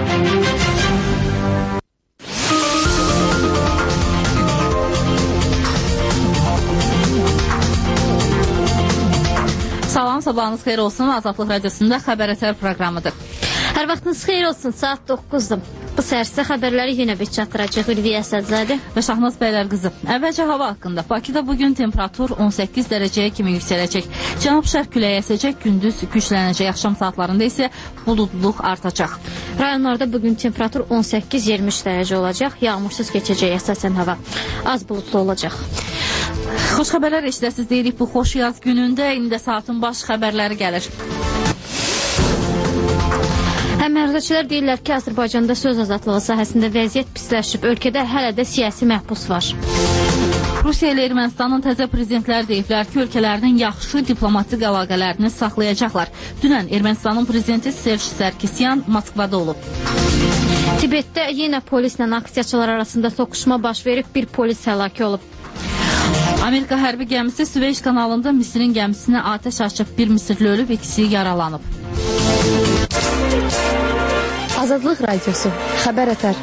Salam, sabahınız xeyir olsun. Azadlıq Radiosunda Xəbər Ətər proqramıdır. Hər vaxtınız xeyir olsun. Saat 9-dur. Bu səhər xəbərləri yenə bir çatdıracaq Ülviyə Əsədzadə və Şahnaz Bəylərqızı. Əvvəlcə hava haqqında. Bakıda bugün temperatur 18 dərəcəyə kimi yüksələcək. Cənub-şərq küləyi əsəcək, gündüz güclənəcək. Axşam saatlarında isə buludluq artacaq. Rayonlarda bugün temperatur 18-23 dərəcə olacaq. Yağmursuz keçəcək əsasən hava. Az buludlu olacaq. Xoş xəbərlər eşidəsiz deyirik bu xoş yaz günündə. İndi də saatın baş xəbərləri gəlir. Həmərzaçılar deyirlər ki, Azərbaycanda söz azadlığı sahəsində vəziyyət pisləşib. Ölkədə hələ də siyasi məhbus var. Rusiya ilə Ermənistanın təzə prezidentləri deyiblər ki, ölkələrinin yaxşı diplomatik əlaqələrini saxlayacaqlar. Dünən Ermənistanın prezidenti Serj Sarkisyan Moskvada olub. Tibetdə yenə polislə aksiyaçılar arasında toqquşma baş verib, bir polis həlak olub. Amerika hərbi gəmisi Süveyş kanalında Misirin gəmisinə atəş açıb, bir Misirli ölüb, ikisi yaralanıb. Azadlıq Radiosu, Xəbər Ətər.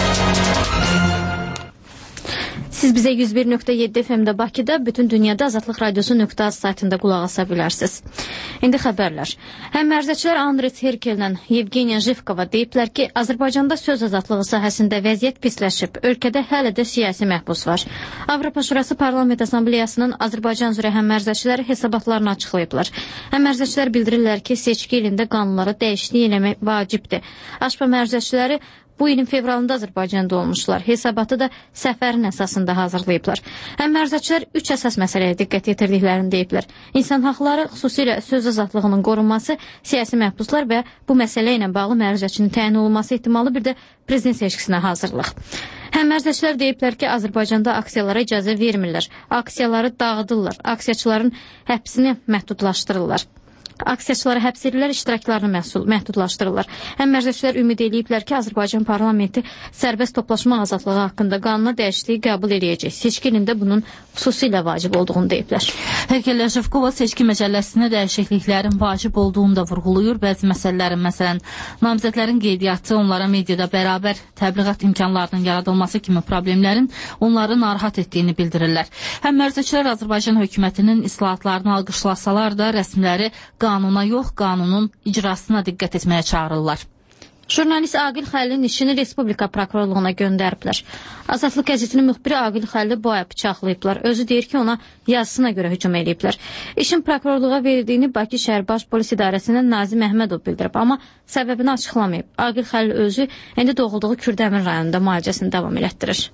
Siz bizə 101.7 FM-də Bakıda, bütün dünyada Azadlıq Radiosu.az saytında qulaq asa bilərsiniz. İndi xəbərlər. Həmmərzəçilər Andres Herkellə Yevgeniya Jivkova deyiblər ki, Azərbaycanda söz azadlığı sahəsində vəziyyət pisləşib. Ölkədə hələ də siyasi məhbus var. Avropa Şurası Parlament Assambleyasının Azərbaycan üzrə həmmərzəçiləri hesabatlarını açıqlayıblar. Həmmərzəçilər bildirirlər ki, seçki ilində qanunlara dəyişiklik eləmək vacibdir. AŞPA mərzəçiləri bu ilin fevralında Azərbaycanda olmuşlar. Hesabatı da səfərin əsasında hazırlayıblar. Həmmərzəçilər 3 əsas məsələyə diqqət yetirdiklərini deyiblər. İnsan haqları, xüsusilə söz azadlığının qorunması, siyasi məhbuslar və bu məsələ ilə bağlı mərzəçinin təyin olunması ehtimalı, bir də prezident seçkisinə hazırlıq. Həmmərzəçilər deyiblər ki, Azərbaycanda aksiyalara icazə vermirlər. Aksiyaları dağıdırlar. Aksiyaçıların həbsini məhdudlaşdırırlar. Aksiyaçıları həbs edirlər, iştiraklarını məhdudlaşdırırlar. Həmmərzəçilər ümid ediblər ki, Azərbaycan parlamenti sərbəst toplaşma azadlığı haqqında qanuna dəyişikliyi qəbul edəcək. Seçki ilində bunun xüsusilə vacib olduğunu deyiblər. Herkel Jivkova seçki məcəlləsinə dəyişikliklərin vacib olduğunu da vurğulayır. Bəzi məsələlərin, məsələn, namizədlərin qeydiyyatı, onlara mediada bərabər təbliğat imkanlarının yaradılması kimi problemlərin onları narahat etdiyini bildirirlər. Həmmərzəçilər Azərbaycan hökumətinin islahatlarını alqışlasalar da rəsmiləri qanuna yox, qanunun icrasına diqqət etməyə çağırırlar. Jurnalist Aqil Xəlilin işini Respublika prokurorluğuna göndəriblər. Azadlıq qəzetinin müxbiri Aqil Xəlili bu ay bıçaqlayıblar. Özü deyir ki, ona yazısına görə hücum ediblər. İşin prokurorluğa verildiğini Bakı şəhər baş polis idarəsindən Nazim Əhmədov bildirib, amma səbəbini açıqlamayıb. Aqil Xəlil özü indi doğulduğu Kürdəmir rayonunda müalicəsini davam elətdirir.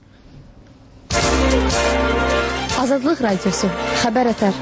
Azadlıq Radiosu, Xəbər Ətər.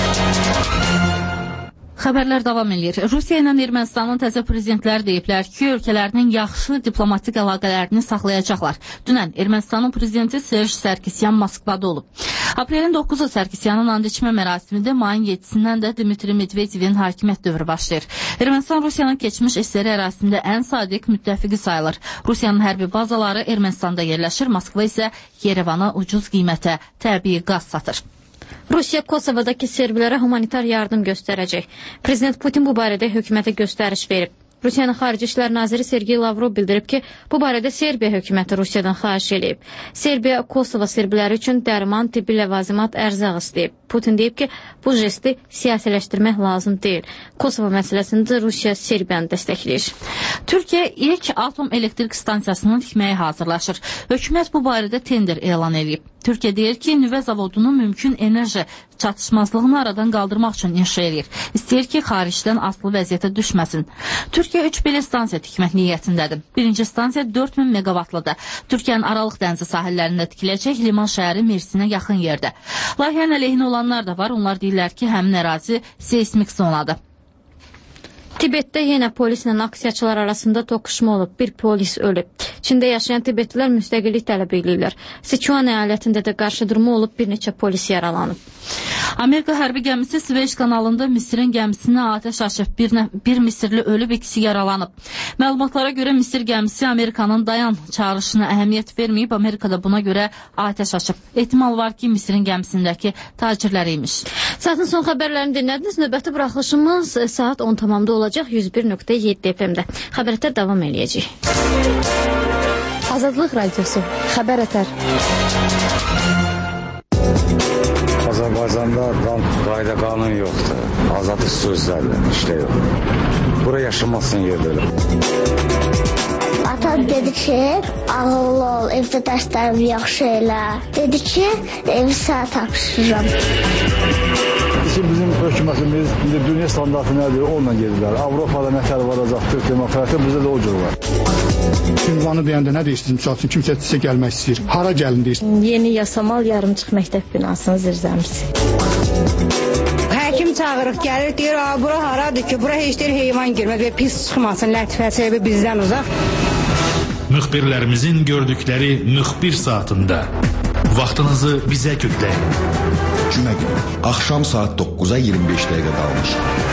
Xəbərlər davam edir. Rusiya ilə Ermənistanın təzə prezidentləri deyiblər ki, ölkələrinin yaxşı diplomatik əlaqələrini saxlayacaqlar. Dünən Ermənistanın prezidenti Serj Sarkisyan Moskvada olub. Aprelin 9-u Sarkisyanın and içmə mərasimində, mayın 7-sindən də Dmitri Medvedevin hakimiyyət dövrü başlayır. Ermənistan Rusiyanın keçmiş SSR ərazisində ən sadiq müttəfiqi sayılır. Rusiyanın hərbi bazaları Ermənistanda yerləşir, Moskva isə Yerevana ucuz qiymətə təbii qaz satır. Rusiya Kosovadakı serbilərə humanitar yardım göstərəcək. Prezident Putin bu barədə hökumətə göstəriş verib. Rusiyanın Xarici İşlər Naziri Sergey Lavrov bildirib ki, bu barədə Serbiya hökuməti Rusiyadan xahiş edib. Serbiya Kosova serbiləri üçün dərman, tibbi ləvazimat, ərzaq istəyib. Putin deyib ki, bu jesti siyasiləşdirmək lazım deyil. Kosova məsələsində Rusiya Serbiyanı dəstəkləyir. Türkiyə ilk atom elektrik stansiyasının tikməyə hazırlaşır. Hökumət bu barədə tender elan edib. Türkiyə deyir ki, nüvə zavodunun mümkün enerji çatışmazlığını aradan qaldırmaq üçün inşa edir. İstəyir ki, xaricdən asılı vəziyyətə düşməsin. Türkiyə 3 belə stansiya tikmək niyyətindədir. Birinci stansiya 4000 megavatlıdır. Türkiyənin Aralıq dənizi sahillərində tikiləcək, liman şəhəri Mersinə yaxın yerdə. Layihənin əleyhinə olanlar da var. Onlar deyirlər ki, həmin ərazi seismik zonadır. Tibetdə yenə polislə aksiyaçılar arasında toqquşma olub, bir polis ölüb. Çində yaşayan tibetlilər müstəqillik tələb edirlər. Sichuan əyalətində də qarşıdurma olub, bir neçə polis yaralanıb. Amerika hərbi gəmisi Süveyş kanalında Misirin gəmisinə atəş açıb. Bir Misirli ölüb, ikisi yaralanıb. Məlumatlara görə Misir gəmisi Amerikanın dayan çağrışına əhəmiyyət verməyib. Amerikada buna görə atəş açıb. Ehtimal var ki, Misirin gəmisindəki tacirlər imiş. Saatın son xəbərlərini dinlədiniz. Növbəti buraxılışımız saat 10 tamamda olacaq 101.7 FM-də. Xəbərətər davam eləyəcək. Azadlıq Radiosu, Xəbər Ətər. Azərbaycanda qayda qanun yoxdur. Azadlıq sözlərlə işlə yox. Bura yaşamasın yerdə. Atam dedi ki, ağıllı ol, evdə dərslərimi yaxşı elə. Dedi ki, evi sənə tapşırıram. Bizim hökumətimiz dünya standartı nədir, onunla gedirlər. Avropada nətər varacaqdır, demokratiya bizdə də o cür var. Ünvanı deyəndə nə deyirsiniz? Misal üçün kimsə sizə gəlmək istəyir. Hara gəlin deyirsiniz? Yeni Yasamal yarımçıq məktəb binasının zirzəmisi. Həkim çağırıq, gəlir, deyir, bura haradır ki, bura heç deyir heyvan girmə və pis çıxmasın, lətifəsi bizdən uzaq. Müxbirlərimizin gördükləri müxbir saatında. Vaxtınızı bizə kökləyin. Cümə günü, axşam saat 9-a 25 dəqiqə qalmış.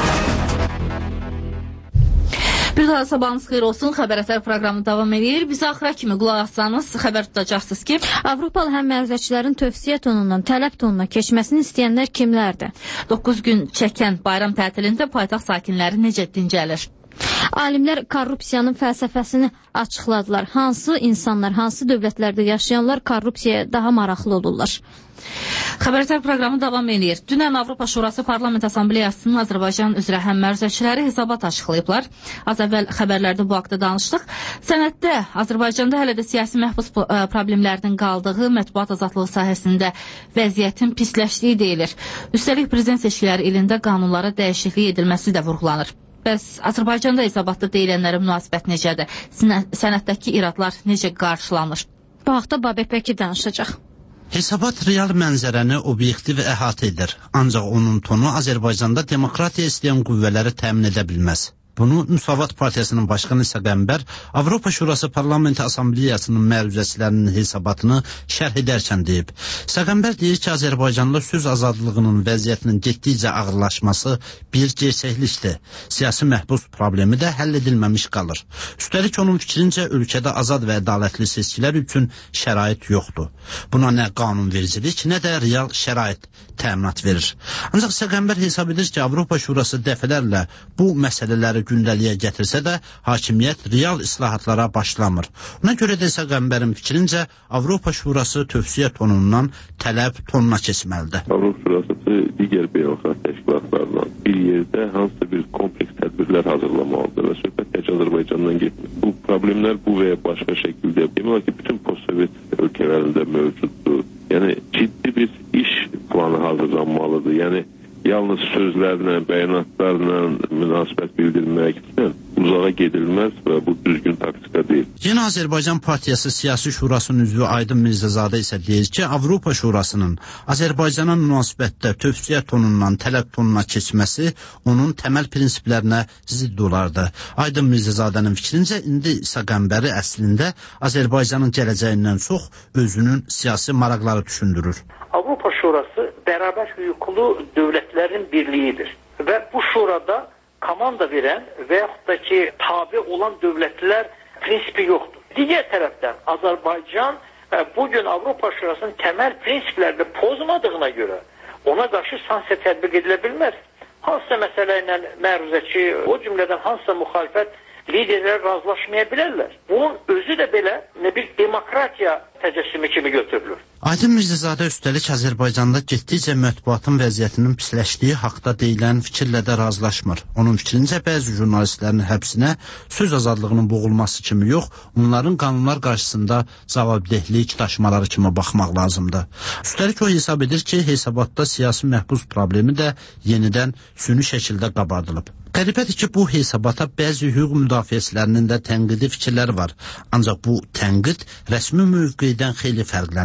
Bir daha sabahınız xeyir olsun. Xəbər Ətər proqramı davam edir. Bizi axıra kimi qulaq assanız xəbər tutacaqsınız ki, Avropalı həmmərzəçilərin tövsiyə tonundan tələb tonuna keçməsini istəyənlər kimlərdir? 9 gün çəkən bayram tətilində paytaxt sakinləri necə dincəlir? Alimlər korrupsiyanın fəlsəfəsini açıqladılar. Hansı insanlar, hansı dövlətlərdə yaşayanlar korrupsiyaya daha maraqlı olurlar? Xəbərlər proqramı davam edir. Dünən Avropa Şurası Parlament Assambleyasının Azərbaycan üzrə həmmərzəçiləri hesabat açıqlayıblar. Az əvvəl xəbərlərdə bu haqda danışdıq. Sənəddə Azərbaycanda hələ də siyasi məhbus problemlərinin qaldığı, mətbuat azadlığı sahəsində vəziyyətin pisləşdiyi deyilir. Üstəlik prezident seçkiləri ilində qanunlara dəyişiklik edilməsi də vurğulanır. Bəs Azərbaycanda hesabatda deyilənlərə münasibət necədir? Sənəddəki iradlar necə qarşılanır? Bu haqda Babək Bəkir danışacaq. Hesabat real mənzərəni obyektiv əhatə edir. Ancaq onun tonu Azərbaycanda demokratiya istəyən qüvvələri təmin edə bilməz. Bunu Müsavat Partiyasının başqanı İsa Qəmbər Avropa Şurası Parlamenti Assambleyasının məruzəçilərinin hesabatını şərh edərkən deyib. İsa Qəmbər deyir ki, Azərbaycanda söz azadlığının vəziyyətinin getdikcə ağırlaşması bir gerçəklikdir. Siyasi məhbus problemi də həll edilməmiş qalır. Üstəlik onun fikrincə ölkədə azad və ədalətli seçkilər üçün şərait yoxdur. Buna nə qanunvericilik, nə də real şərait təminat verir. Ancaq İsa Qəmbər hesab edir ki, Avropa Şurası dəfələrlə bu məsələləri gündəliyə gətirsə də hakimiyyət real islahatlara başlamır. Ona görə də İsa Qəmbərin fikrincə Avropa Şurası tövsiyə tonundan tələb tonuna keçməlidir. Avropa Şurası digər beynəlxalq təşkilatlarla bir yerdə hansısa bir kompleks tədbirlər hazırlamalıdır və söhbət tək Azərbaycandan getmir. Bu problemlər bu və ya başqa şəkildə demək ki, bütün postsovet ölkələrində mövcuddur. Yəni ciddi bir iş planı hazırlanmalıdır. Yəni yalnız sözlərlə, bəyanatlarla münasibət bildirməklə uzağa gedilməz və bu düzgün taktika deyil. Yeni Azərbaycan Partiyası Siyasi Şurasının üzvü Aydın Mirzəzadə isə deyir ki, Avropa Şurasının Azərbaycana münasibətdə tövsiyə tonundan tələb tonuna keçməsi onun təməl prinsiplərinə zidd olardı. Aydın Mirzəzadənin fikrincə indi İsa Qəmbəri əslində Azərbaycanın gələcəyindən çox özünün siyasi maraqları düşündürür. Avropa Şurası bərabər hüquqlu dövlətlərin birliyidir və bu şurada komanda verən və yaxud da ki tabi olan dövlətlər prinsipi yoxdur. Digər tərəfdən Azərbaycan bugün Avropa Şurasının təməl prinsiplərini pozmadığına görə ona qarşı sanksiya tətbiq edilə bilməz. Hansısa məsələ ilə məruzəçi, o cümlədən hansısa müxalifət liderlər razılaşmaya bilərlər. Bunun özü də belə bir demokratiya təcəssümü kimi götürülür. Aydın Mirzəzadə üstəlik Azərbaycanda getdikcə mətbuatın vəziyyətinin pisləşdiyi haqda deyilən fikirlə də razılaşmır. Onun fikrincə bəzi jurnalistlərin həbsinə söz azadlığının boğulması kimi yox, onların qanunlar qarşısında cavabdehlik daşımaları kimi baxmaq lazımdır. Üstəlik o hesab edir ki, hesabatda siyasi məhbus problemi də yenidən süni şəkildə qabardılıb. Qəribədir ki, bu hesabata bəzi hüquq müdafiəçilərinin də tənqidi fikirləri var. Ancaq bu tənqid rəsmi mövqedən xeyli fərqlənir.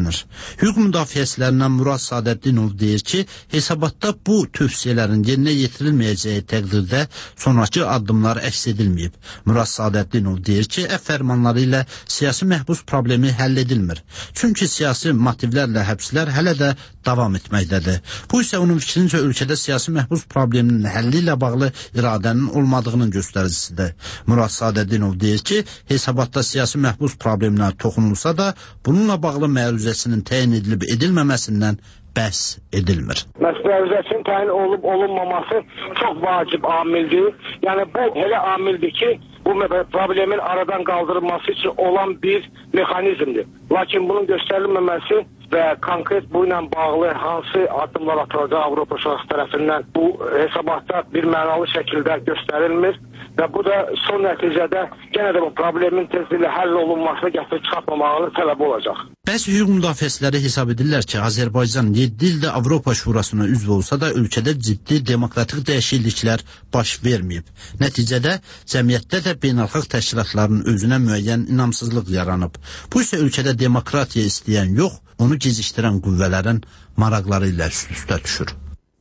Hüquq müdafiəçilərindən Murad Sadəddinov deyir ki, hesabatda bu tövsiyələrin yerinə yetirilməyəcəyi təqdirdə sonraki addımlar əks edilməyib. Murad Sadəddinov deyir ki, fərmanları ilə siyasi məhbus problemi həll edilmir. Çünki siyasi motivlərlə həbslər hələ də davam etməkdədir. Bu isə onun fikrincə ölkədə siyasi məhbus probleminin həlli ilə bağlı iradənin olmadığının göstəricisidir. Murad Sadəddinov deyir ki, hesabatda siyasi məhbus probleminə toxunulsa da, bununla bağlı məruzəsinin təyin edilib edilməməsindən bəhs edilmir. Məruzəsinin təyin olub-olunmaması çox vacib amildir. Yəni bu elə amildir ki, bu problemin aradan qaldırılması üçün olan bir mexanizmdir. Lakin bunun göstərilməməsi və konkret bu ilə bağlı hansı addımlar atılacaq Avropa Şurası tərəfindən bu hesabatda bir mənalı şəkildə göstərilmir və bu da son nəticədə yenə də bu problemin tezliklə həll olunmasına gətirib çıxartmamağını tələb olacaq. Bəzi hüquq müdafiəçiləri hesab edirlər ki, Azərbaycan 7 ildə Avropa Şurasına üzv olsa da ölkədə ciddi demokratik dəyişikliklər baş verməyib. Nəticədə cəmiyyətdə də beynəlxalq təşkilatların özünə müəyyən inamsızlıq yaranıb. Bu isə ölkədə demokratiya istəyən yox, onu gecikdirən qüvvələrin maraqları ilə üst-üstə düşür.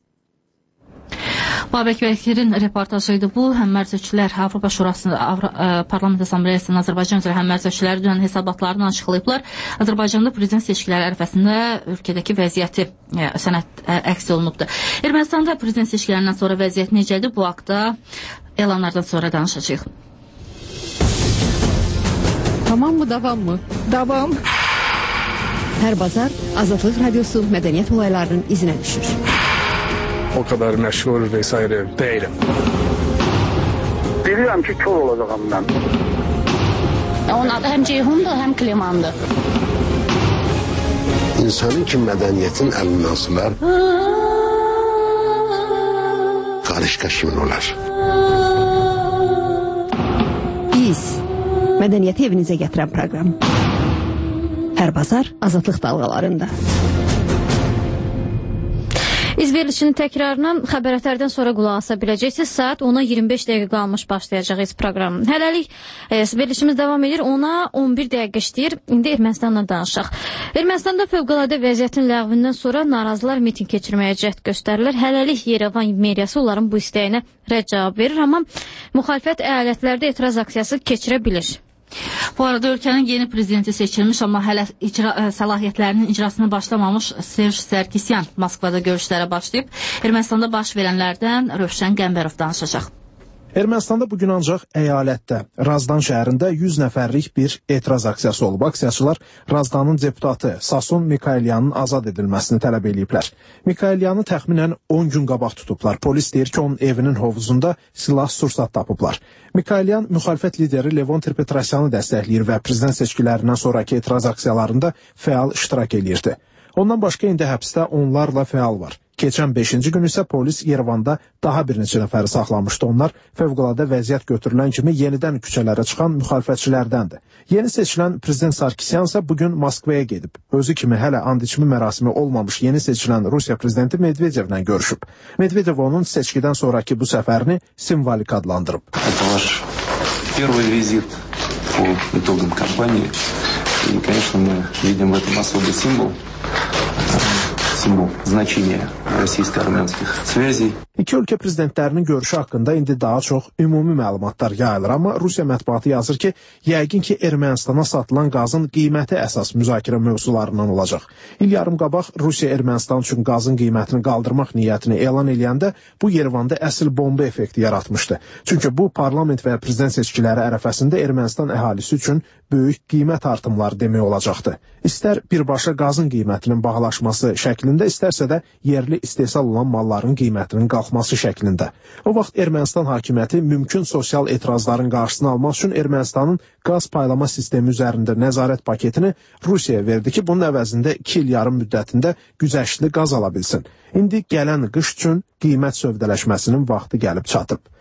Babək Bəkir'in reportajıydı bu. Həmmərcəkçilər Avropa Şurası Parlament Assambleyasının Azərbaycan üzrə həmmərcəkçiləri dünən hesabatlarını açıqlayıblar. Azərbaycanda prezident seçkiləri ərəfəsində ölkədəki vəziyyəti sənəd əks olunubdur. Ermənistanda prezident seçkilərindən sonra vəziyyət necədir? Bu haqda elanlardan sonra danışacağıq. Tamam mı, davam mı? Davam. Hər bazar Azadlıq Radyosu mədəniyyət olaylarının izinə düşür. O kadar məşhur vesaire değilim. Bilirəm ki, kör olacağım mən. Onun adı həm Ceyhundur, həm Klimandır. İnsanın ki, mədəniyyətin əlindən asılar, qarışqa kimin olar? Biz, mədəniyyəti evinizə gətirən proqram. Hər bazar Azadlıq dalğalarında. İzverilişinin təkrarına xəbərlərdən sonra qulaq asa biləcəksiniz. Saat 10'a 25 dəqiqə qalmış başlayacağız proqram. Hələlik verilişimiz davam edir. 10'a 11 dəqiqə işləyir. İndi Ermənistanla danışaq. Ermənistanda fövqəladə vəziyyətin ləğvindən sonra narazılar miting keçirməyə cəhd göstərirlər. Hələlik Yerevan meriyası onların bu istəyinə rədd cavab verir, amma müxalifət əyalətlərdə etiraz aksiyası keçirə bilir. Bu arada ölkənin yeni prezidenti seçilmiş, amma hələ səlahiyyətlərinin icrasına başlamamış Serj Sarkisyan Moskvada görüşlərə başlayıb. Ermənistanda baş verənlərdən Rövşən Qəmbərov danışacaq. Ermənistanda bugün ancaq əyalətdə, Razdan şəhərində 100 nəfərlik bir etiraz aksiyası olub. Aksiyaçılar Razdanın deputatı Sasun Mikayelyanın azad edilməsini tələb ediblər. Mikayelyanı təxminən 10 gün qabaq tutublar. Polis deyir ki, onun evinin hovuzunda silah sursat tapıblar. Mikayelyan müxalifət lideri Levon Ter-Petrosyanı dəstəkləyir və prezident seçkilərindən sonraki etiraz aksiyalarında fəal iştirak edirdi. Ondan başqa indi həbsdə onlarla fəal var. Keçən 5-ci gün isə polis Yerevanda daha bir neçə nəfəri saxlamışdı. Onlar fövqəladə vəziyyət götürülən kimi yenidən küçələrə çıxan müxalifətçilərdəndir. Yeni seçilən prezident Sarkisyan isə bugün Moskvaya gedib. Özü kimi hələ and içmə mərasimi olmamış yeni seçilən Rusiya prezidenti Medvedevlə görüşüb. Medvedev onun seçkidən sonraki bu səfərini simvolik adlandırıb. Это ваш первый визит по итогам кампании. И, конечно, мы видим в этом особый символ значения российско-армянских связей. İki ölkə prezidentlərinin görüşü haqqında indi daha çox ümumi məlumatlar yayılır, amma Rusiya mətbuatı yazır ki, yəqin ki, Ermənistana satılan qazın qiyməti əsas müzakirə mövzularından olacaq. İl yarım qabaq Rusiya Ermənistan üçün qazın qiymətini qaldırmaq niyyətini elan edəndə bu Yerevanda əsl bomba effekti yaratmışdı. Çünki bu parlament və prezident seçkiləri ərəfəsində Ermənistan əhalisi üçün böyük qiymət artımları demək olacaqdı. İstər birbaşa qazın qiymətinin bahalaşması şəklində, istərsə də yerli istehsal olan malların qiymətinin qalxması şəklində. O vaxt Ermənistan hakimiyyəti mümkün sosial etirazların qarşısını almaq üçün Ermənistanın qaz paylama sistemi üzərində nəzarət paketini Rusiyaya verdi ki, bunun əvəzində 2 il yarım müddətində güzəştli qaz ala bilsin. İndi gələn qış üçün qiymət sövdələşməsinin vaxtı gəlib çatıb.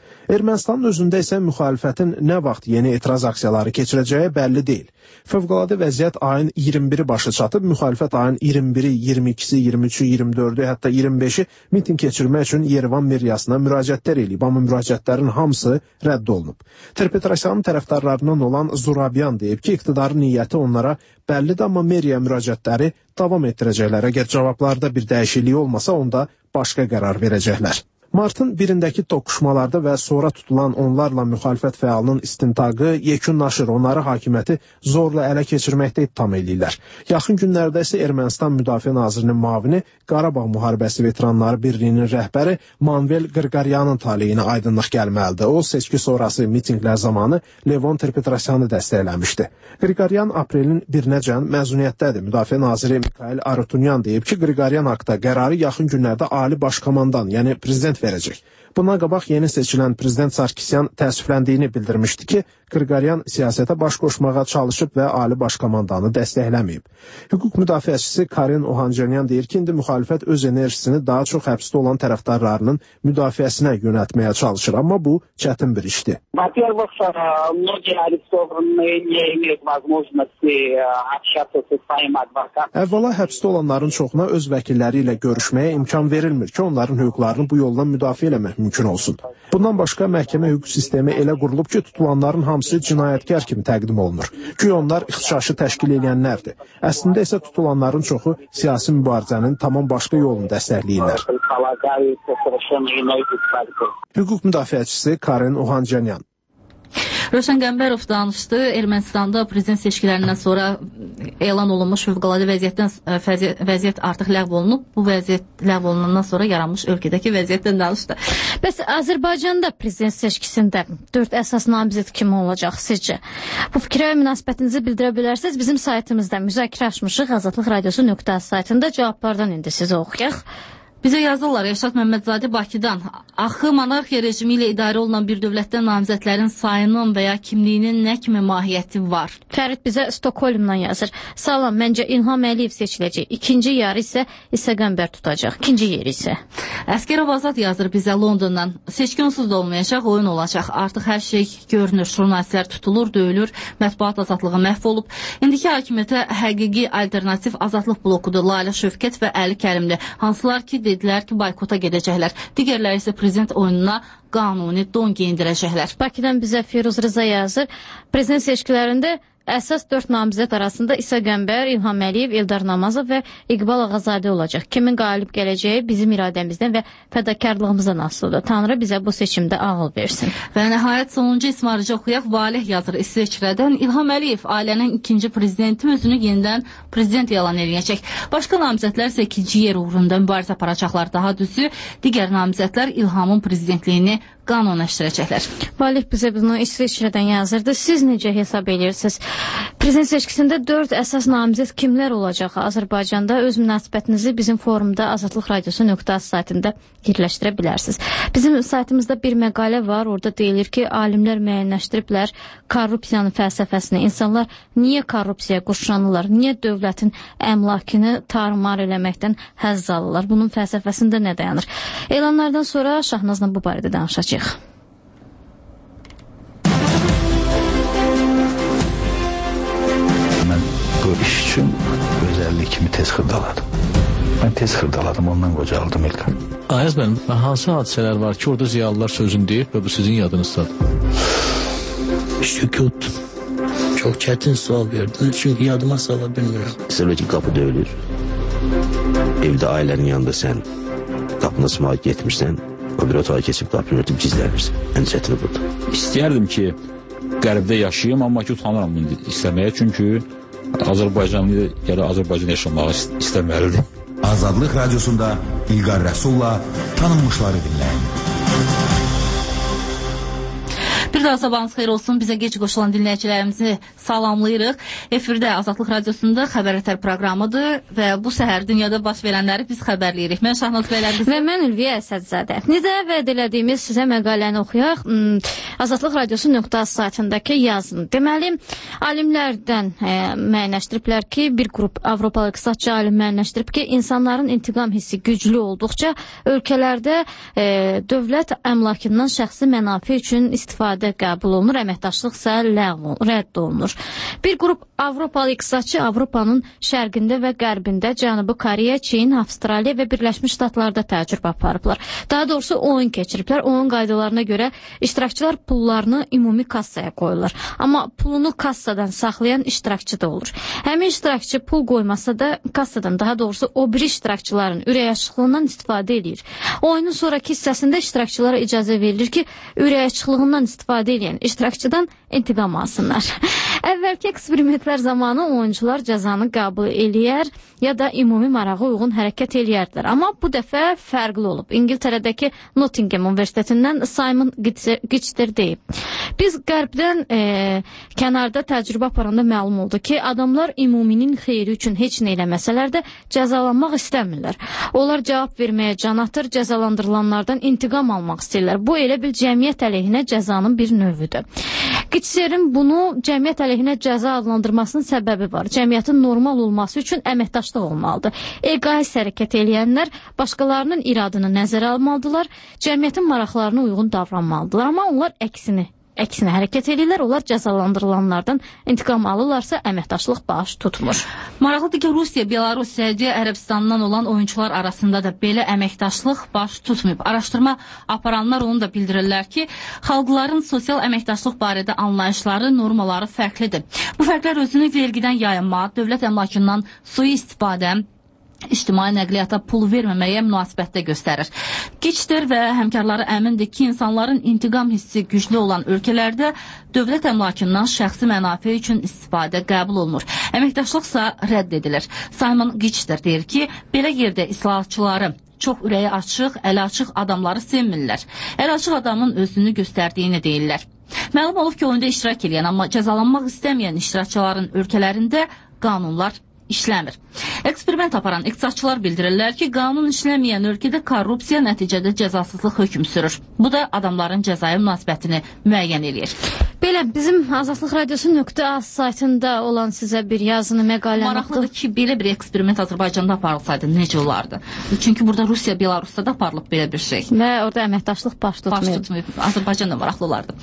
Ermənistanın özündə isə müxalifətin nə vaxt yeni etiraz aksiyaları keçirəcəyi bəlli deyil. Fövqəladə vəziyyət ayın 21-i başa çatıb, müxalifət ayın 21-i, 22-si, 23-ü, 24-ü, hətta 25-i miting keçirmək üçün Yerevan meriyasına müraciətlər eləyib, amma müraciətlərin hamısı rədd olunub. Ter-Petrosyanın tərəfdarlarından olan Zurabyan deyib ki, iqtidarın niyyəti onlara bəllidir, amma meriya müraciətləri davam etdirəcəklər. Əgər cavablarda bir dəyişiklik olmasa, onda başqa qərar verəcəklər. Martın 1-dəki toqquşmalarda və sonra tutulan onlarla müxalifət fəalının istintaqı yekunlaşır. Onları hakimiyyəti zorla ələ keçirməkdə ittiham edirlər. Yaxın günlərdə isə Ermənistan Müdafiə Nazirinin müavini, Qarabağ Müharibəsi Veteranları Birliyinin rəhbəri Manuel Qırqaryanın taleyinə aydınlıq gəlməlidir. O, seçki sonrası mitinqlər zamanı Levon Ter-Petrosyanı dəstəkləmişdi. Qırqaryan aprelin 1-nəcən məzuniyyətdədir. Müdafiə Naziri Mikhail Arutunyan deyib ki, Qırqaryan haqqında qərarı yaxın günlərdə Ali Başkomandan, yəni prezident verəcək. Bundan qabaq yeni seçilən prezident Sarkisyan təəssüfləndiyini bildirmişdi ki, Qırqaryan siyasətə baş qoşmağa çalışıb və Ali Başkomandanı dəstəkləməyib. Hüquq müdafiəçisi Karin Ohanjanyan deyir ki, indi müxalifət öz enerjisini daha çox həbsdə olan tərəfdarlarının müdafiəsinə yönəltməyə çalışır, amma bu çətin bir işdir. Əvvəla həbsdə olanların çoxuna öz vəkilləri ilə görüşməyə imkan verilmir ki, onların hüquqlarını bu yolla müdafiə eləmək mümkün olsun. Bundan başqa məhkəmə hüquq sistemi elə qurulub ki, tutulanların hamısı cinayətkar kimi təqdim olunur. Güya onlar ixtişaşı təşkil edənlərdir. Əslində isə tutulanların çoxu siyasi mübarizənin tamam başqa yolunu dəstəkləyirlər. Hüquq müdafiəçisi Karin Ohanjanyan. Rövşən Qəmbərov danışdı. Ermənistanda prezident seçkilərindən sonra elan olunmuş fövqəladə vəziyyət artıq ləğv olunub. Bu vəziyyət ləğv olunandan sonra yaranmış ölkədəki vəziyyətdən danışdı. Bəs Azərbaycanda prezident seçkisində 4 əsas namizəd kimi olacaq sizcə? Bu fikrə münasibətinizi bildirə bilərsiniz. Bizim saytımızda müzakirə açmışıq. Azadlıq Radiosu.az saytında cavablardan indi sizə oxuyaq. Bizə yazırlar, Rəşad Məmmədzadə Bakıdan. Axı monarxiya rejimi ilə idarə olunan bir dövlətdə namizədlərin sayının və ya kimliyinin nə kimi mahiyyəti var? Fərid bizə Stokholmdan yazır. Salam, məncə İlham Əliyev seçiləcək. İkinci yarı isə İsa Qəmbər tutacaq. İkinci yeri isə. Əskərov Azad yazır bizə Londondan. Seçki onsuz da olmayacaq, oyun olacaq. Artıq hər şey görünür. Jurnalistlər tutulur, döyülür, mətbuat azadlığı məhv olub. İndiki hakimiyyətə həqiqi alternativ azadlıq blokudur. Lalə Şövkət və Əli Kərimli. Hansılar ki, dedilər ki, boykota gedəcəklər. Digərləri isə prezident oyununa qanuni don geyindirəcəklər. Bakıdan bizə Firuz Rıza yazır. Prezident seçkilərində əsas 4 namizəd arasında İsa Qəmbər, İlham Əliyev, Eldar Namazov və İqbal Ağazadə olacaq. Kimin qalib gələcəyi bizim iradəmizdən və fədakarlığımızdan asılıdır. Tanrı bizə bu seçimdə ağıl versin. Və nəhayət sonuncu ismarıcı oxuyaq. Valih yazır İsveçrədən. İlham Əliyev ailənin ikinci prezidenti özünü yenidən prezident elan edəcək. Başqa namizədlər isə ikinci yer uğrunda mübarizə aparacaqlar. Daha düzü, digər namizədlər İlhamın prezidentliyini qanunləşdirəcəklər. Valih bizə bunu İsveçrədən yazırdı. Siz necə hesab edirsiniz? Prezident seçkisində 4 əsas namizəd kimlər olacaq? Azərbaycanda öz münasibətinizi bizim forumda Azadlıq Radiosu.az saytında yerləşdirə bilərsiniz. Bizim saytımızda bir məqalə var. Orada deyilir ki, alimlər müəyyənləşdiriblər korrupsiyanın fəlsəfəsini. İnsanlar niyə korrupsiyaya qoşulanırlar? Niyə dövlətin əmlakını tarmar eləməkdən həzz alırlar? Bunun fəlsəfəsində nə dayanır? Elanlardan sonra Şahnazla bu barədə danışacağıq. Bu iş üçün özəllik kimi tez xırdaladım. Mən tez xırdaladım, ondan qocaldım İlqar. Ayaz mənim, hansı hadisələr var ki, orada ziyalılar sözünü deyib və bu sizin yadınızdadır? Sükut. Çox çətin sual verdin, çünki yadıma sala bilmirəm. Məsələn ki, qapı döyülür. Evdə ailənin yanında sən qapına sımağa getmirsən, o bir otağa keçib qapını örtüb gizlənirsən. Ən çətini budur. İstəyərdim ki, qərbdə yaşayayım, amma ki, utanıram bunu istəməyə, çünki Azərbaycanlı ya Azərbaycan yaşamağı istəməlidir. Azadlıq Radiosunda İlqar Rəsulla tanınmışları dinləyin. Bir Bir daha sabahınız xeyir olsun. Bizə gec qoşulan dinləyicilərimizi salamlayırıq. Efirdə Azadlıq Radiosunda Xəbər Ətər proqramıdır və bu səhər dünyada baş verənləri biz xəbərləyirik. Mən Şahnaz Bəylərqızı və mən Ülviyə Əsədzadə. Necə vəd elədiyimiz sizə məqaləni oxuyaq. Azadlıq Radiosu.az saytındakı yazın. Deməli, alimlərdən müəyyənləşdiriblər ki, bir qrup Avropalı iqtisadçı alim müəyyənləşdirib ki, insanların intiqam hissi güclü olduqca ölkələrdə dövlət əmlakından şəxsi mənafi üçün istifadə qəbul olunur, əməkdaşlıq isə rədd olunur. Bir qrup Avropalı iqtisadçı Avropanın şərqində və qərbində Cənubi Koreya, Çin, Avstraliya və Birləşmiş Ştatlarda təcrübə aparıblar. Daha doğrusu oyun keçiriblər. Oyun qaydalarına görə iştirakçılar pullarını ümumi kassaya qoyurlar. Amma pulunu kassadan saxlayan iştirakçı da olur. Həmin iştirakçı pul qoymasa da kassadan, daha doğrusu o biri iştirakçıların ürək açıqlığından istifadə edir. Oyunun sonraki hissəsində iştirakçılara icazə verilir ki, ürək açıqlığından istifadə edən iştirakçıdan intiqam alsınlar. Əvvəlki eksperimentlər zamanı oyuncular cəzanı qəbul eləyər ya da ümumi marağa uyğun hərəkət eləyərdilər. Amma bu dəfə fərqli olub. İngiltərədəki Nottingham Universitetindən Simon Gichter deyib. Biz qərbdən kənarda təcrübə aparanda məlum oldu ki, adamlar ümuminin xeyri üçün heç nə eləməsələr də cəzalanmaq istəmirlər. Onlar cavab verməyə can atır, cəzalandırılanlardan intiqam almaq istəyirlər. Bu elə bil cəmiyyət əleyhinə cəzanın bir növüdür. Gitcher'in bunu cəmiyyət əleyhinə cəza adlandırmasının səbəbi var. Cəmiyyətin normal olması üçün əməkdaşlıq olmalıdır. Egoist hərəkət eləyənlər başqalarının iradını nəzərə almalıdırlar, cəmiyyətin maraqlarına uyğun davranmalıdırlar. Amma onlar əksinə hərəkət edirlər, onlar cəzalandırılanlardan intiqam alırlarsa əməkdaşlıq baş tutmur. Maraqlıdır ki, Rusiya, Belarus, Səudiyyə Ərəbistanından olan oyunçular arasında da belə əməkdaşlıq baş tutmayıb. Araşdırma aparanlar onu da bildirirlər ki, xalqların sosial əməkdaşlıq barədə anlayışları, normaları fərqlidir. Bu fərqlər özünü vergidən yayınma, dövlət əmlakından sui-istifadə, ictimai nəqliyyata pul verməməyə münasibətdə göstərir. Gichter və həmkarları əmindir ki, insanların intiqam hissi güclü olan ölkələrdə dövlət əmlakından şəxsi mənafi üçün istifadə qəbul olunur. Əməkdaşlıqsa rədd edilir. Simon Gichter deyir ki, belə yerdə islahatçıları çox ürəyi açıq, əli açıq adamları sevmirlər. Əli açıq adamın özünü göstərdiyini deyirlər. Məlum olub ki, oyunda iştirak edən, amma cəzalanmaq istəməyən iştirakçıların ölkələrində qanunlar işləmir. Eksperiment aparan iqtisadçılar bildirirlər ki, qanun işləməyən ölkədə korrupsiya nəticədə cəzasızlıq hökm sürür. Bu da adamların cəzaya münasibətini müəyyən eləyir. Belə, bizim Azadlıq Radiosu.az saytında olan sizə bir yazını, məqaləni... Maraqlıdır ki, belə bir eksperiment Azərbaycanda aparılsaydı necə olardı? Çünki burada Rusiya, Belarusda da aparılıb belə bir şey. Və orada əməkdaşlıq baş tutmayıb. Azərbaycanda maraqlı olardı.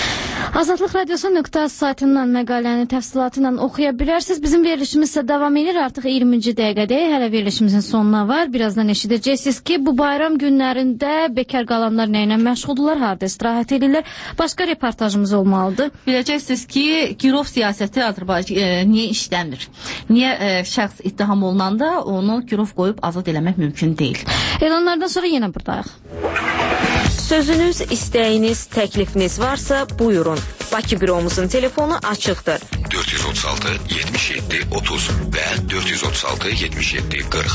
Azadlıq Radiosu.az saytından məqaləni təfsilatı ilə oxuya bilərsiniz. Bizim verilişimiz isə davam edir. Artıq 20-ci dəqiqədəyik. Hələ verilişimizin sonuna var. Birazdan eşidəcəksiniz ki, bu bayram günlərində bekar qalanlar nə ilə məşğuldurlar, harda istirahət edirlər. Başqa reportajımız olmalıdır. Biləcəksiniz ki, girov siyasəti Azərbaycan niyə işləmir? Niyə şəxs ittiham olunanda onu girov qoyub azad eləmək mümkün deyil? Elanlardan sonra yenə buradayıq. Sözünüz, istəyiniz, təklifiniz varsa buyurun. Bakı büromuzun telefonu açıqdır. 436 77 30 və 436 77 40.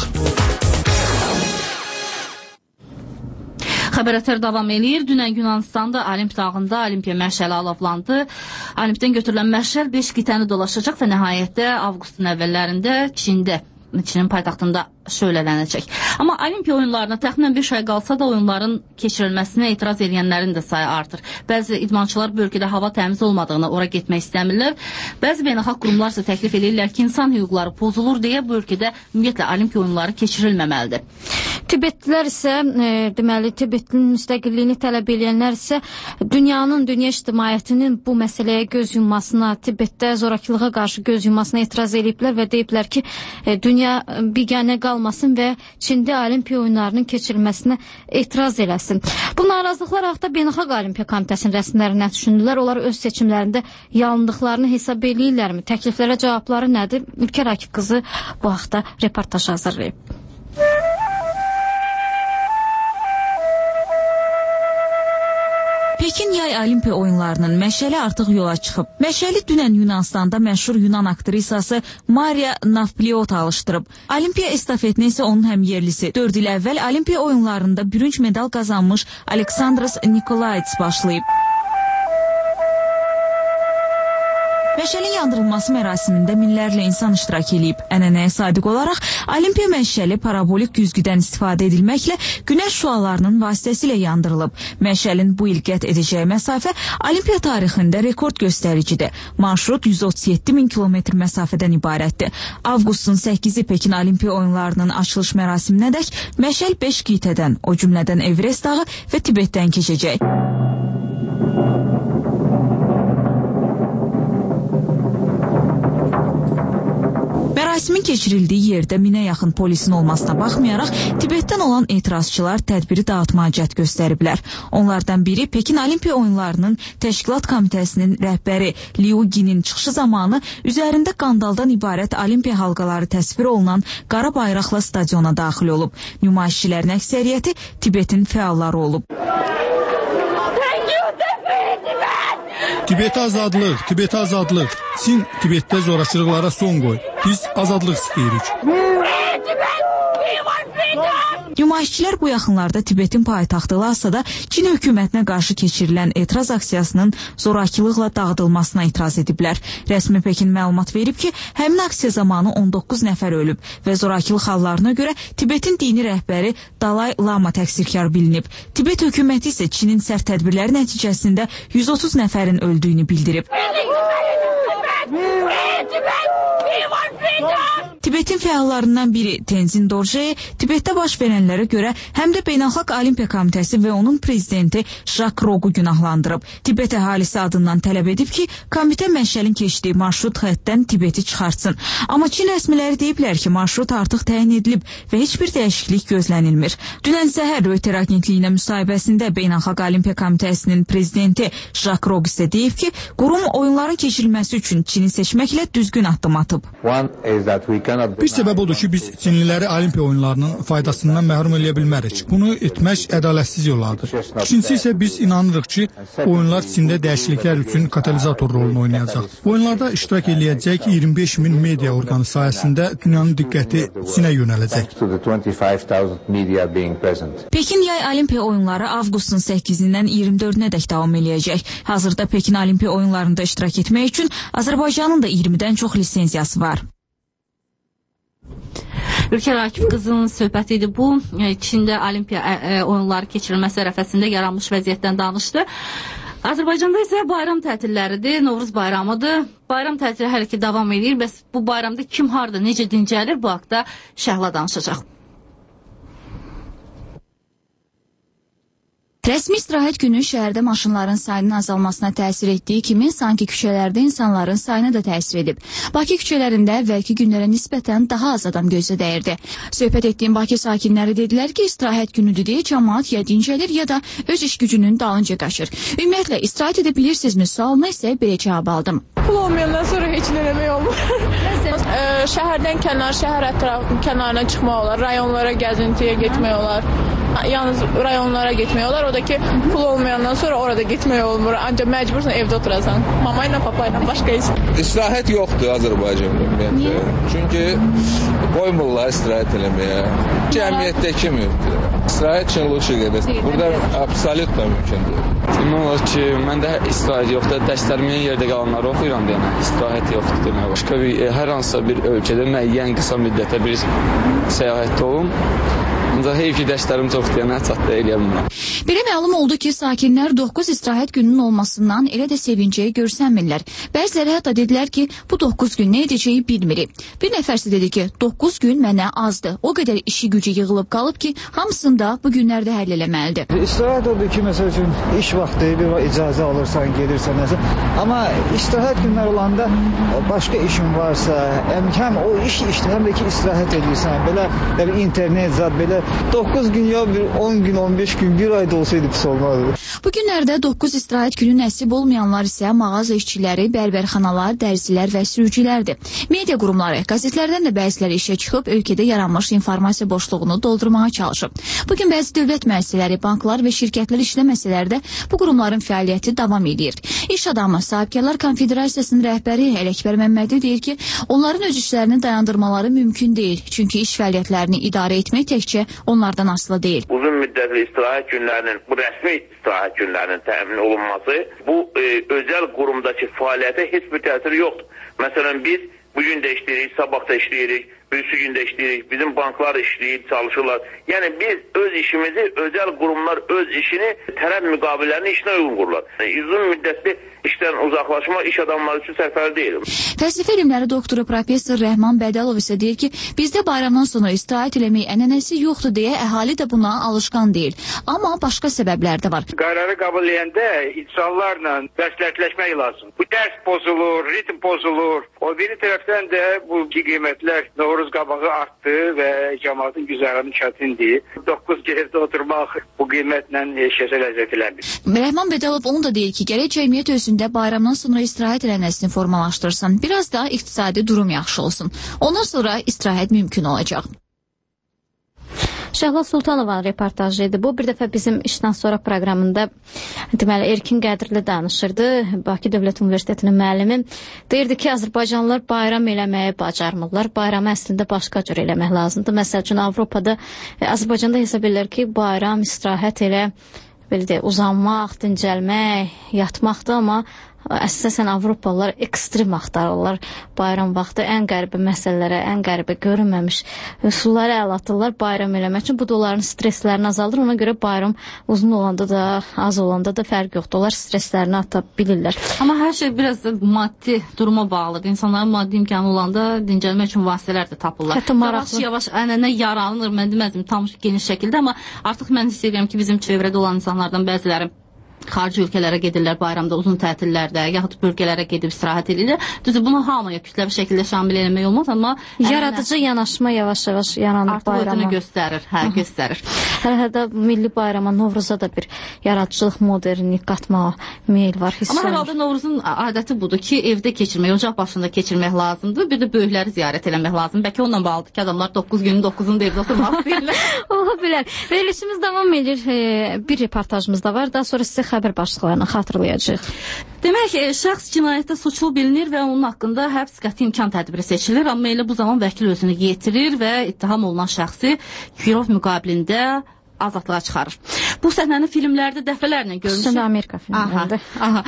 Xəbər Ətər davam eləyir. Dünən Yunanistanda Olimp dağında Olimpiya məşəli alovlandı. Olimpdən götürülən məşəl 5 qitəni dolaşacaq və nəhayətdə avqustun əvvəllərində Çinin paytaxtında şölələnəcək. Amma Olimpiya oyunlarına təxminən 5 ay qalsa da oyunların keçirilməsinə etiraz edənlərin də sayı artır. Bəzi idmançılar bu ölkədə hava təmiz olmadığını ora getmək istəmirlər. Bəzi beynəlxalq qurumlar isə təklif edirlər ki, insan hüquqları pozulur deyə bu ölkədə ümumiyyətlə Olimpiya oyunları keçirilməməlidir. Tibetlilər isə, deməli, Tibetin müstəqilliyini tələb edənlər isə dünya ictimaiyyətinin bu məsələyə göz yummasına, Tibetdə zorakılığa qarşı göz yummasına etiraz ediblər və deyiblər ki, dünya biganə qalmasın və Çində Olimpiya oyunlarının keçirilməsinə etiraz eləsin. Bu narazılıqlar haqda Beynəlxalq Olimpiya Komitəsinin rəsmiləri nə düşündülər? Onlar öz seçimlərində yanıldıqlarını hesab eləyirlərmi? Təkliflərə cavabları nədir? Ülkər Akif qızı bu haqda reportaj hazırlayıb. Pekin yay olimpiya oyunlarının məşəli artıq yola çıxıb. Məşəli dünən Yunanistanda məşhur Yunan aktrisası Maria Navpliota alışdırıb. Olimpiya estafetini isə onun həmyerlisi 4 il əvvəl olimpiya oyunlarında bürünc medal qazanmış Aleksandros Nikolaits başlayıb. Məşəlin yandırılması mərasimində minlərlə insan iştirak edib. Ənənəyə sadiq olaraq Olimpiya məşəli parabolik güzgüdən istifadə edilməklə günəş şüalarının vasitəsilə yandırılıb. Məşəlin bu il qət edəcəyi məsafə Olimpiya tarixində rekord göstəricidir. Marşrut 137 min kilometr məsafədən ibarətdir. Avqustun 8-i Pekin Olimpiya oyunlarının açılış mərasiminədək məşəl 5 qitədən, o cümlədən Everest dağı və Tibetdən keçəcək. Mərasimin keçirildiyi yerdə minə yaxın polisin olmasına baxmayaraq, Tibetdən olan etirazçılar tədbiri dağıtmağa cəhd göstəriblər. Onlardan biri Pekin Olimpiya oyunlarının təşkilat komitəsinin rəhbəri Liu Yinin çıxışı zamanı üzərində qandaldan ibarət Olimpiya halqaları təsvir olunan qara bayraqla stadiona daxil olub. Nümayişçilərin əksəriyyəti Tibetin fəalları olub. Tibet azadlıq, Tibet azadlıq. Çin Tibetdə zorakılıqlara son qoy. Biz azadlıq istəyirik. Nümayişçilər bu yaxınlarda Tibetin paytaxtı Lhasada Çin hökumətinə qarşı keçirilən etiraz aksiyasının zorakılıqla dağıdılmasına etiraz ediblər. Rəsmi Pekin məlumat verib ki, həmin aksiya zamanı 19 nəfər ölüb və zorakılıq hallarına görə Tibetin dini rəhbəri Dalai Lama təqsirkar bilinib. Tibet hökuməti isə Çinin sərt tədbirləri nəticəsində 130 nəfərin öldüyünü bildirib. Tibetin fəallarından biri Tenzin Dorje, Tibetdə baş verənlərə görə həm də Beynəlxalq Olimpiya Komitəsi və onun prezidenti Jacques Rogu günahlandırıb. Tibet əhalisi adından tələb edib ki, komitə məşəlin keçdiyi marşrut xəttdən Tibeti çıxartsın. Amma Çin rəsmiləri deyiblər ki, marşrut artıq təyin edilib və heç bir dəyişiklik gözlənilmir. Dünən səhər Reuters agentliyinə müsahibəsində Beynəlxalq Olimpiya Komitəsinin prezidenti Jacques Rogu isə deyib ki, qurum oyunların keçirilməsi üçün Çini seçməklə düzgün addım atıb. Bir səbəb odur ki, biz Çinliləri Olimpiya oyunlarının faydasından məhrum eləyə bilmərik. Bunu etmək ədalətsiz yollardır. İkincisi isə biz inanırıq ki, oyunlar Çində dəyişikliklər üçün katalizator rolunu oynayacaq. Oyunlarda iştirak eləyəcək 25 min media orqanı sayəsində dünyanın diqqəti Çinə yönələcək. Pekin yay Olimpiya oyunları avqustun 8-dən 24-nədək davam eləyəcək. Hazırda Pekin Olimpiya oyunlarında iştirak etmək üçün Azərbaycanın da 20-dən çox lisenziyası var. Ülker Akif qızının söhbəti idi bu. Çində Olimpiya oyunları keçirilməsi ərəfəsində yaranmış vəziyyətdən danışdı. Azərbaycanda isə bayram tətilləridir, Novruz bayramıdır. Bayram tətili hələ ki davam edir. Bəs bu bayramda kim harda, necə dincəlir? Bu haqda Şəhla danışacaq. Rəsmi istirahət günü şəhərdə maşınların sayının azalmasına təsir etdiyi kimi, sanki küçələrdə insanların sayına da təsir edib. Bakı küçələrində əvvəlki günlərə nisbətən daha az adam gözə dəyirdi. Söhbət etdiyim Bakı sakinləri dedilər ki, istirahət günüdür deyə cəmaət ya dincəlir, ya da öz iş gücünün dalınca qaçır. Ümumiyyətlə, istirahət edə bilirsinizmi sualına isə belə cavab aldım. Pul olmayandan sonra heç nə eləmək olmur. Şəhərdən şəhər ətrafının kənarına çıxmaq olar, rayonlara gəzintiyə getmək olar. Yalnız rayonlara getmək olar. O da ki, pul olmayandan sonra orada getmək olmur. Ancaq məcbursan evdə oturasan. Mama ilə, papa ilə, başqa heç. İstirahət yoxdur Azərbaycanda ümumiyyətlə. Çünki qoymurlar istirahət eləməyə. Cəmiyyətdə kimdir? İstirahət üçün lüksü gedir. Burada absolut da mümkündür. Demək olar ki, məndə istirahət yoxdur. Dərslərimin yerdə qalanları oxuyuram deyənə. İstirahət yoxdur demək. Başqa bir, hər hansısa bir ölkədə müəyyən qısa müddətə bir səyahətdə olum. Ancaq heyf ki, dərslərim çox deyənə çatda eləyə bilməm. Belə məlum oldu ki, sakinlər 9 istirahət gününün olmasından elə də sevincəyə görsənmirlər. Bəziləri hətta dedilər ki, bu 9 gün nə edəcəyi bilmirik. Bir nəfərsi dedi ki, 9 gün mənə azdır. O qədər işi gücü yığılıb qalıb ki, hamısını da bu günlərdə həll eləməlidir. İstirahət odur ki, məsəl üçün iş vaxtı bir icazə alırsan, gelirsən nəsə. Amma istirahət günlər olanda başqa işin varsa, həm o işdir, həm də ki, istirahət edirsən. Belə internet zat, belə 9 gün ya bir 10 gün, 15 gün, bir ayda olsaydı pis olmazdı. Bu günlərdə 9 istirahət günü nəsib olmayanlar isə mağaza işçiləri, bərbərxanalar, dərzilər və sürücülərdir. Media qurumları, qəzetlərdən də bəziləri işə çıxıb ölkədə yaranmış informasiya boşluğunu doldurmağa çalışıb. Bugün bəzi dövlət müəssisələri, banklar və şirkətlər işləməsələr də Bu qurumların fəaliyyəti davam edir. İş adamı Sahibkarlar Konfederasiyasının rəhbəri Ələkbər Məmmədi deyir ki, onların öz işlərini dayandırmaları mümkün deyil. Çünki iş fəaliyyətlərini idarə etmək təkcə onlardan asılı deyil. Uzun müddətli istirahət günlərinin, bu rəsmi istirahət günlərinin təmin olunması, bu özəl qurumdakı fəaliyyətə heç bir təsiri yoxdur. Məsələn, biz bugün də işləyirik, sabah da işləyirik, birisi gün də işləyirik, bizim banklar işləyib, çalışırlar. Yəni biz öz işimizi, özəl qurumlar öz işini tərəf müqabillərinin işinə uyğun qururlar. Uzun müddətli işdən uzaqlaşma iş adamları üçün sərfəli deyil. Fəlsəfə elmləri doktoru professor Rəhman Bədəlov isə deyir ki, bizdə bayramdan sonra istirahət eləmək ənənəsi yoxdur deyə əhali də buna alışqan deyil. Amma başqa səbəblər də var. Qərarı qəbul edəndə insanlarla məsləhətləşmək lazım. Bu dərs pozulur, ritm pozulur. O biri tərəfdən də bu qiymətlər Novruz qabağı artdı və cəmaatın güzəranı çətindir. 9 evdə oturmaq bu qiymətlə heç kəsə ləzzət eləmir. Rəhman Bədəlov onu da deyir ki, gərək cəmiyyət özündə bayramdan sonra istirahət ənənəsini formalaşdırsın. Biraz da iqtisadi durum yaxşı olsun. Ondan sonra istirahət mümkün olacaq. Şəhla Sultanovanın reportajı idi bu. Bir dəfə bizim işdən sonra proqramında deməli Erkin Qədirli danışırdı. Bakı Dövlət Universitetinin müəllimi. Deyirdi ki, Azərbaycanlılar bayram eləməyi bacarmırlar. Bayramı əslində başqa cür eləmək lazımdır. Məsəl üçün Avropada, Azərbaycanda hesab edirlər ki, bayram istirahət elə belə də uzanmaq, dincəlmək, yatmaqdır, amma əsasən Avropalılar ekstrem axtarırlar bayram vaxtı ən qəribə məsələlərə, ən qəribə görünməmiş üsulları əl atırlar bayram eləmək üçün. Bu da onların streslərini azaldır. Ona görə bayram uzun olanda da, az olanda da fərq yoxdur. Onlar streslərini ata bilirlər. Amma hər şey biraz da maddi duruma bağlıdır. İnsanların maddi imkanı olanda dincəlmək üçün vasitələr də tapırlar. Yavaş-yavaş ənənə yaranır. Mən demədim tam geniş şəkildə, amma artıq mən hiss edirəm ki, bizim çevrədə olan insanlardan bəziləri xarici ölkələrə gedirlər bayramda, uzun tətillərdə, yaxud bölgələrə gedib istirahət edirlər. Düzdür, bunu hamıya kütləvi şəkildə şamil eləmək olmaz, amma yaradıcı yanaşma yavaş-yavaş yaranır bayrama. Artıq özünü göstərir, göstərir. Hələ milli bayrama, Novruza da bir yaradıcılıq, modernlik qatmağa meyil var, hiss olunur. Amma hər halda Novruzun adəti budur ki, evdə keçirmək, ocaq başında keçirmək lazımdır. Bir də böyükləri ziyarət eləmək lazım. Bəlkə onunla bağlıdır ki, adamlar 9 günün 9'unda evdə oturmaq istəyirlər. Ola bilər. Verilişimiz davam edir. Bir reportajımız da var. Daha sonra sizə xəbər başlıqlarını xatırlayacağıq. Demək, şəxs cinayətdə suçlu bilinir və onun haqqında həbs qəti imkan tədbiri seçilir, amma elə bu zaman vəkil özünü yetirir və ittiham olunan şəxsi girov müqabilində azadlığa çıxarır. Bu səhnəni filmlərdə dəfələrlə görmüşük. Xüsusən Amerika filmlərində.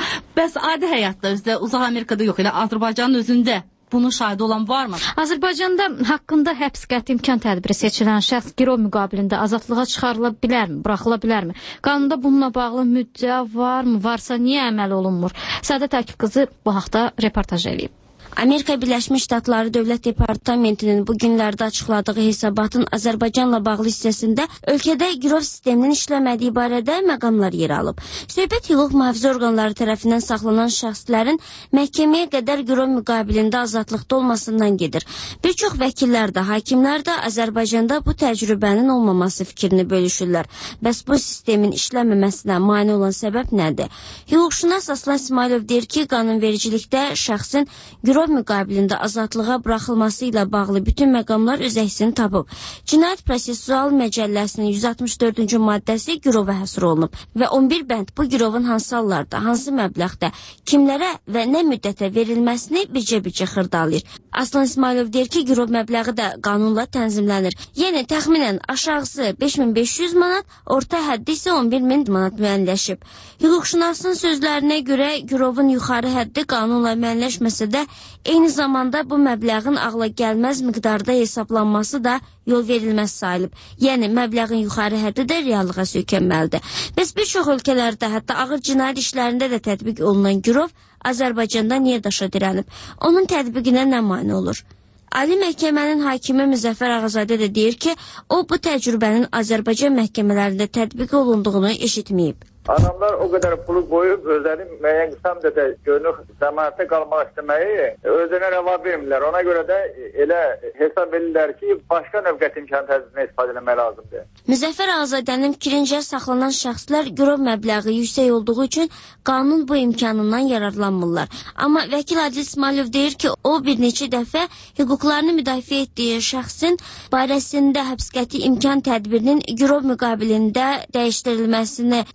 Bəs adi həyatda özdə, uzaq Amerikada yox, elə Azərbaycanın özündə bunun şahidi olan varmı? Azərbaycanda haqqında həbs qəti imkan tədbiri seçilən şəxs girov müqabilində azadlığa çıxarıla bilərmi, buraxıla bilərmi? Qanunda bununla bağlı müddəa varmı? Varsa niyə əməl olunmur? Səadət Akif qızı bu haqda reportaj eləyib. Amerika Birləşmiş Ştatları Dövlət Departamentinin bu günlərdə açıqladığı hesabatın Azərbaycanla bağlı hissəsində ölkədə girov sisteminin işləmədiyi barədə məqamlar yer alıb. Söhbət hüquq mühafizə orqanları tərəfindən saxlanan şəxslərin məhkəməyə qədər girov müqabilində azadlıqda olmasından gedir. Bir çox vəkillər də, hakimlər də Azərbaycanda bu təcrübənin olmaması fikrini bölüşürlər. Bəs bu sistemin işləməməsinə mane olan səbəb nədir? Hüquqşünas Aslan İsmailov deyir ki, qanunvericilikdə şəxsin girov müqabilində azadlığa buraxılması ilə bağlı bütün məqamlar öz əksini tapıb. Cinayət Prosessual Məcəlləsinin 164-cü maddəsi girova həsr olunub və 11 bənd bu girovun hansı hallarda, hansı məbləğdə, kimlərə və nə müddətə verilməsini bircə-bircə xırdalayır. Aslan İsmailov deyir ki, girov məbləği də qanunla tənzimlənir. Yəni, təxminən aşağısı 5500 manat, orta həddi isə 11.000 manat müəyyənləşib. Hüquqşünasın sözlərinə görə girovun yuxarı həddi qanunla müəyyənləşməsə də eyni zamanda bu məbləğin ağla gəlməz miqdarda hesablanması da yol verilməz sayılıb. Yəni, məbləğin yuxarı həddi də reallığa söykənməlidir. Bəs bir çox ölkələrdə, hətta ağır cinayət işlərində də tətbiq olunan girov Azərbaycanda niyə daşa dirənib? Onun tətbiqinə nə mane olur? Ali Məhkəmənin hakimi Müzəffər Ağazadə də deyir ki, o bu təcrübənin Azərbaycan məhkəmələrində tətbiq olunduğunu eşitməyib. Adamlar o qədər pulu qoyub özləri müəyyən qısa müddətə görünür zəmanətdə qalmaq istəməyi özünə rəva vermirlər. Ona görə də elə hesab edirlər ki, başqa növ qəti imkan tədbirinə istifadə etmək lazımdır. Müzəffər Ağazadənin fikrincə saxlanan şəxslər girov məbləği yüksək olduğu üçün qanun bu imkanından yararlanmırlar. Amma vəkil Adil İsmailov deyir ki, o bir neçə dəfə hüquqlarını müdafiə etdiyi şəxsin barəsində həbs qəti imkan tədbirinin girov müqabilində dəyişdirilməsini təklif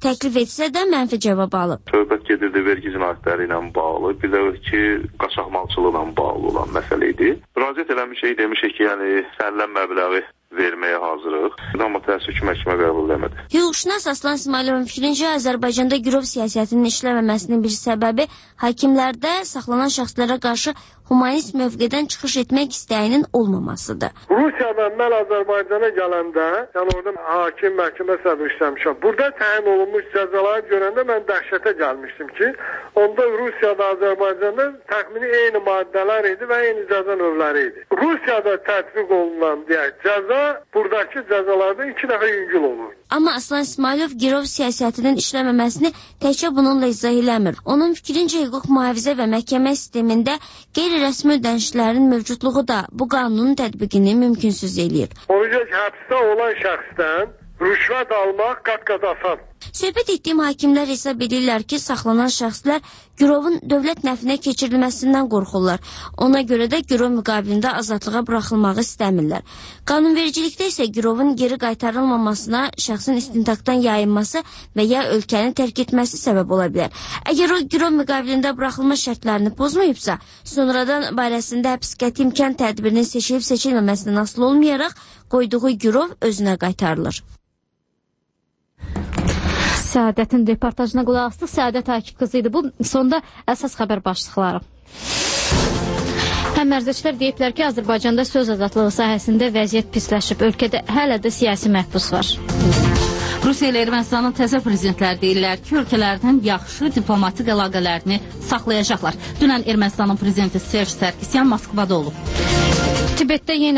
etsə də mənfi cavab alıb. Söhbət gedirdi vergi cinayətləri ilə bağlı, bir də ki, qaçaqmalçılıqla bağlı olan məsələ idi. Müraciət eləmişik, demişik ki, yəni sənlən məbləği verməyə hazırıq. Amma təəssüf ki, məhkəmə qəbul eləmədi. Hüquqşünas Aslan İsmayılovun fikrincə, Azərbaycanda girov siyasətinin işləməməsinin bir səbəbi hakimlərdə saxlanan şəxslərə qarşı humanist mövqedən çıxış etmək istəyinin olmamasıdır. Rusiyadan mən Azərbaycana gələndə, yəni orada hakim, məhkəmə səbəbi işləmişəm. Burada təyin olunmuş cəzaları görəndə mən dəhşətə gəlmişdim ki, onda Rusiyada, Azərbaycanda təxmini eyni maddələr idi və eyni cəza növləri idi. Rusiyada tətbiq olunan deyək, cəza buradakı cəzalardan 2 dəfə yüngül olur. Amma Aslan İsmayılov girov siyasətinin işləməməsini təkcə bununla izah eləmir. Onun fikrincə hüquq mühafizə və məhkəmə sistemində qeyri-rəsmi ödənişlərin mövcudluğu da bu qanunun tətbiqini mümkünsüz eləyir. Ona görə ki, həbsdə olan şəxsdən rüşvət almaq qat-qat asan. Söhbət etdiyim hakimlər hesab edirlər ki, saxlanan şəxslər girovun dövlət nəfinə keçirilməsindən qorxurlar. Ona görə də girov müqabilində azadlığa buraxılmağı istəmirlər. Qanunvericilikdə isə girovun geri qaytarılmamasına şəxsin istintaqdan yayınması və ya ölkəni tərk etməsi səbəb ola bilər. Əgər o girov müqabilində buraxılma şərtlərini pozmayıbsa, sonradan barəsində həbs qəti imkan tədbirinin seçilib-seçilməməsindən asılı olmayaraq qoyduğu girov özünə qaytarılır. Səadətin reportajına qulaq asdıq. Səadət Akif qızı idi bu. Sonda əsas xəbər başlıqları. Həmmərzəçilər deyiblər ki, Azərbaycanda söz azadlığı sahəsində vəziyyət pisləşib. Ölkədə hələ də siyasi məhbus var. Rusiya ilə Ermənistanın təzə prezidentləri deyirlər ki, ölkələrdən yaxşı diplomatik əlaqələrini saxlayacaqlar. Dünən Ermənistanın prezidenti Serj Sarkisyan Moskvada olub. Tibetdə yenə